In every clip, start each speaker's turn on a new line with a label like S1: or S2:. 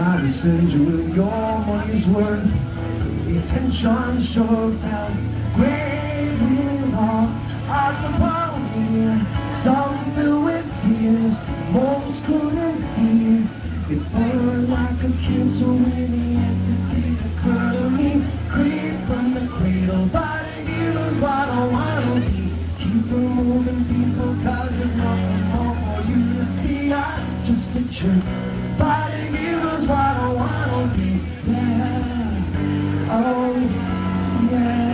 S1: gotta send you your money's worth. The attention sure felt great with all hearts upon me. Some filled with tears, most couldn't see. It burned like a cancer when the answer did occur to me. Creep from the cradle, but here's what I wanna be. Keep it moving, people, cause there's nothing more for you to see. I'm just a jerk, but here's what I wanna be. Yeah, oh yeah.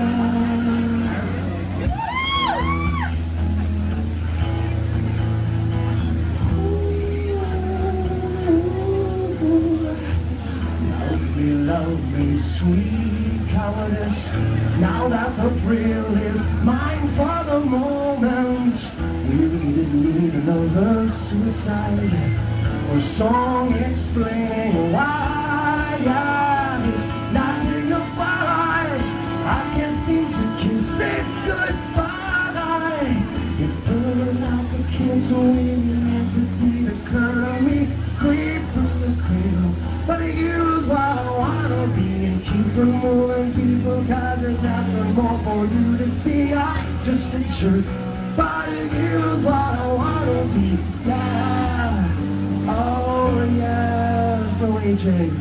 S1: Love me, sweet cowardice. Now that the thrill is mine for the moment, we didn't need another suicide or song explaining why it's not dignified. I can't seem to kiss it goodbye. It burned like a cancer when the answer did occur to me. Creep from the cradle, but here's what I wanna be. And keep it moving, people, cause there's nothing more for you to see. I'm just a jerk, but here's what I wanna be. Yeah, oh yeah, Bill AJ.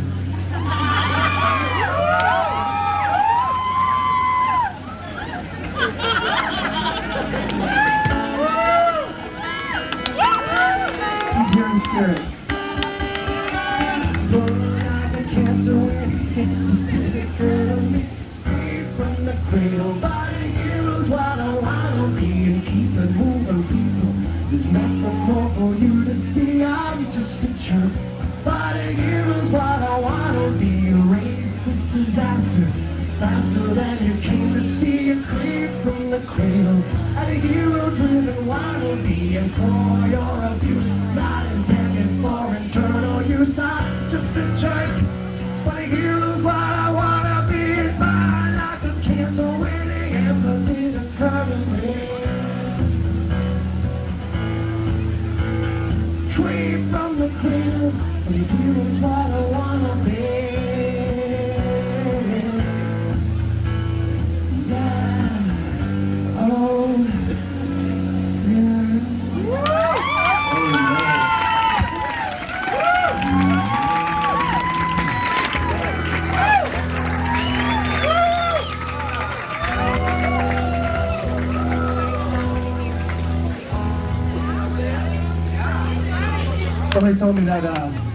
S1: He's here in spirit. From the cradle, but here's what I wanna be. And keep it moving, people, there's nothing more for you to see. I'm just a jerk, but here's what I wanna be. Erase this disaster faster than you came to see. You creep from the cradle, a hero-driven wannabe. And for your abuse, not intended for internal use. I'm just a jerk, but here's what I wanna be. Burn like a cancer when the answer did occur to me. Creep from the cradle, but here's what I wanna be. Yeah, oh yeah. Somebody told me that